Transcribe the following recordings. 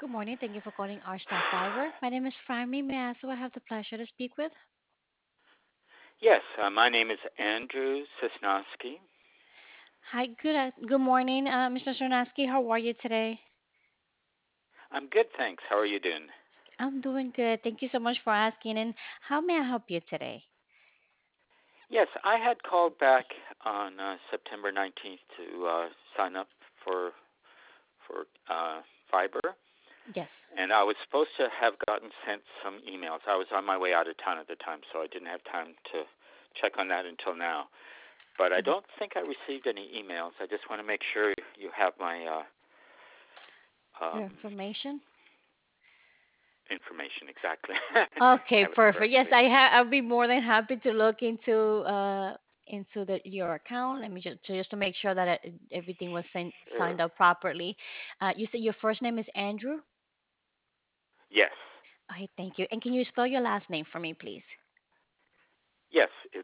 Good morning. Thank you for calling our staff fiber. My name is Frammy. May I ask who I have the pleasure to speak with? Yes, my name is Andrew Sosnowski. Hi, good morning, Mr. Cernaski. How are you today? I'm good, thanks. How are you doing? I'm doing good. Thank you so much for asking. And how may I help you today? Yes, I had called back on September 19th to sign up for for fiber, Yes. and I was supposed to have gotten sent some emails. I was on my way out of town at the time, so I didn't have time to check on that until now. But I Mhm. don't think I received any emails. I just want to make sure you have my Your um, information. information exactly. Okay, Have it perfect. Yes, correctly. I'll be more than happy to look into your account. Let me just to make sure that everything was Sure. signed up properly. You said your first name is Andrew. Yes. Okay, thank you. And can you spell your last name for me, please? Yes, it's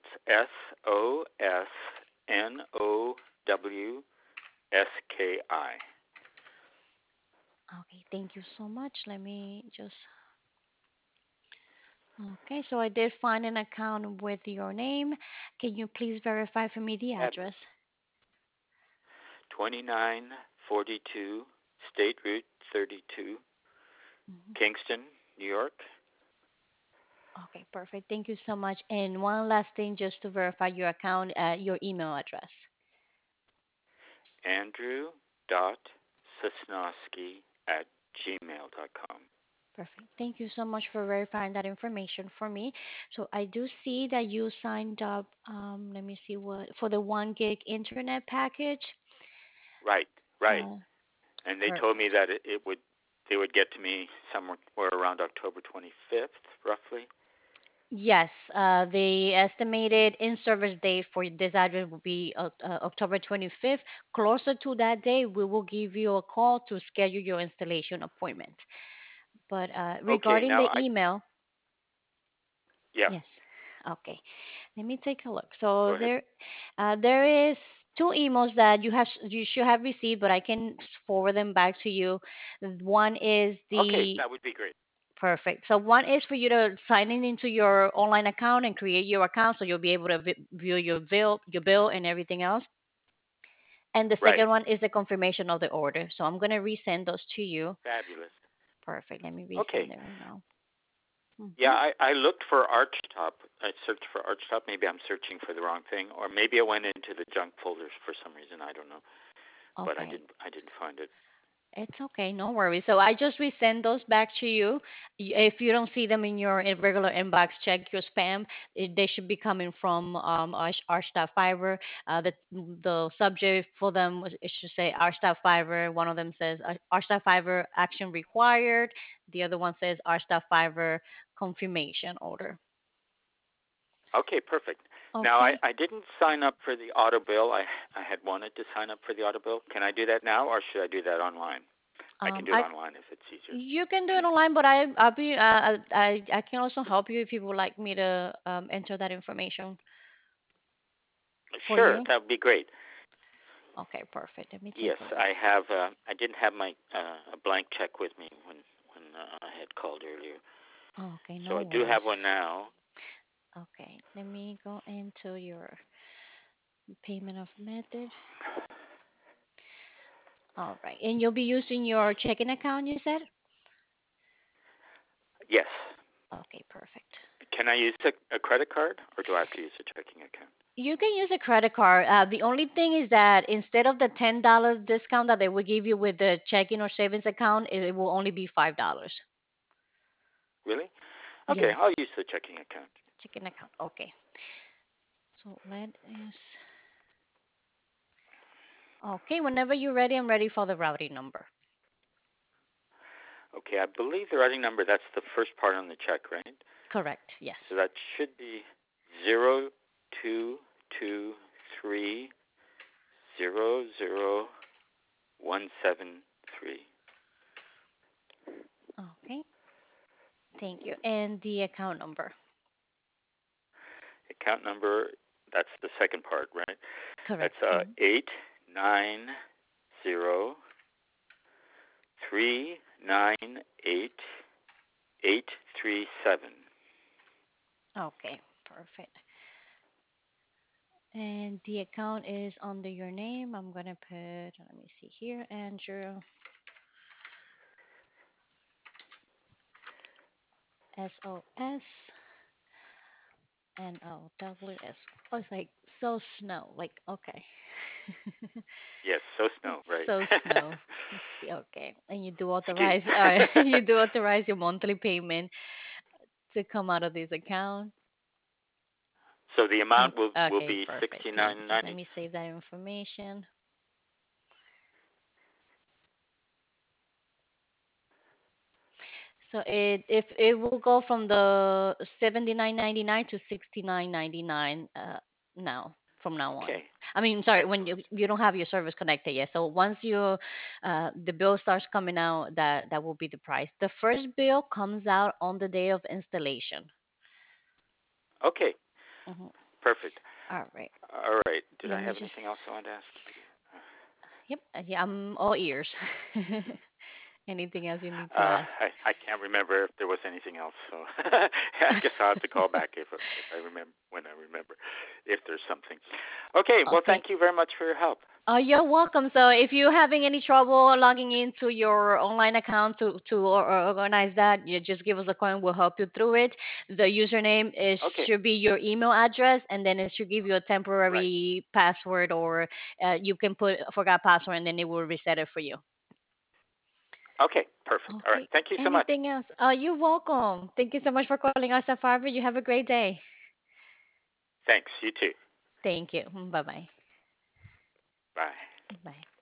Sosnowski. Okay, thank you so much. Let me just. Okay, so I did find an account with your name. Can you please verify for me the Fabulous. address? 2942 State Route 32, Mhm. Kingston, New York. Okay, perfect. Thank you so much. And one last thing, just to verify your account, your email address. Andrew.Sosnowski@gmail.com. Perfect. Thank you so much for verifying that information for me. So I do see that you signed up. Let me see what for the 1 gig internet package. Right, right. Uh, And they told me Perfect. that they would get to me somewhere around October 25th, roughly. Yes, the estimated in-service date for this address will be October 25th. Closer to that day, we will give you a call to schedule your installation appointment. But Okay, regarding now the I email, yeah, yes, okay. Let me take a look. So go ahead. there is two emails that you should have received, but I can forward them back to you. One is Okay, the that would be great. Perfect. So one is for you to sign in into your online account and create your account, so you'll be able to view your bill, and everything else. And the Right. second one is the confirmation of the order. So I'm gonna resend those to you. Fabulous. Perfect. Let me Okay. resend it right now. Yeah, Hmm. I looked for Archtop. I searched for Archtop. Maybe I'm searching for the wrong thing, or maybe I went into the junk folders for some reason. I don't know, but Okay. I didn't find it. It's okay, no worries. So I just resend those back to you. If you don't see them in your regular inbox, check your spam. They should be coming from our staff fiber. The subject for them it should say our staff fiber. One of them says our staff fiber action required. The other one says our staff fiber confirmation order. Okay, perfect. Now Okay. I didn't sign up for the auto bill. I had wanted to sign up for the auto bill. Can I do that now, or should I do that online? I can do it I online if it's easier. You can do it online, but I can also help you if you would like me to enter that information for Sure, you. that would be great. Okay, perfect. Let me Yes, take a look. I have. I didn't have my a blank check with me when I had called earlier, Okay, so no I do have worries. one now. Okay, let me go into your payment of method. All right, and you'll be using your checking account, you said? Yes. Okay, perfect. Can I use a credit card, or do I have to use a checking account? You can use a credit card. The only thing is that instead of the $10 discount that they will give you with the checking or savings account, it will only be $5. Really? Okay, Yes, I'll use the checking account. checking account. Okay. So let us. Okay, whenever you're ready, I'm ready for the routing number. Okay, I believe the routing number, that's the first part on the check, right? Correct. So Yes. that should be 0223000173. Okay. Thank you. And the account number. Account number, that's the second part, right? That's Correct. Mhm. 890 3 988837. Okay, perfect. And the account is under your name. I'm gonna put, let me see here, Andrew SOSNOWS. Oh, it's like so snow. Like okay, Yes, so snow, right? so snow. Okay, and you do Ski. authorize, you do authorize your monthly payment to come out of this account. So the amount will Okay, be perfect. Thank you. Let 69.90. me save that information. So if it will go from the 79.99 to 69.99 now from now on. Okay, I mean, sorry, when excellent. you don't have your service connected yet. So once you the bill starts coming out, that will be the price. The first bill comes out on the day of installation. Okay, Hmm. perfect. All right. All right. Did Let I me have anything else just. I wanted to ask you? Yep. Yeah, I'm all ears. Anything else you need to Uh, ask? I can't remember if there was anything else, so I guess I'll have to call back if I remember when I remember if there's something. Okay. Well, Okay. thank you very much for your help. You're welcome. So if you're having any trouble logging into your online account to organize that, you just give us a call and we'll help you through it. The username is Okay. should be your email address, and then it should give you a Right. temporary password, or you can put forgot password, and then it will reset it for you. Okay. Perfect. All right. Okay. Thank you so much. Anything else? You're welcome. Thank you so much for calling us at Fiverr. You have a great day. Thanks. You too. Thank you. Bye bye. Bye. Bye.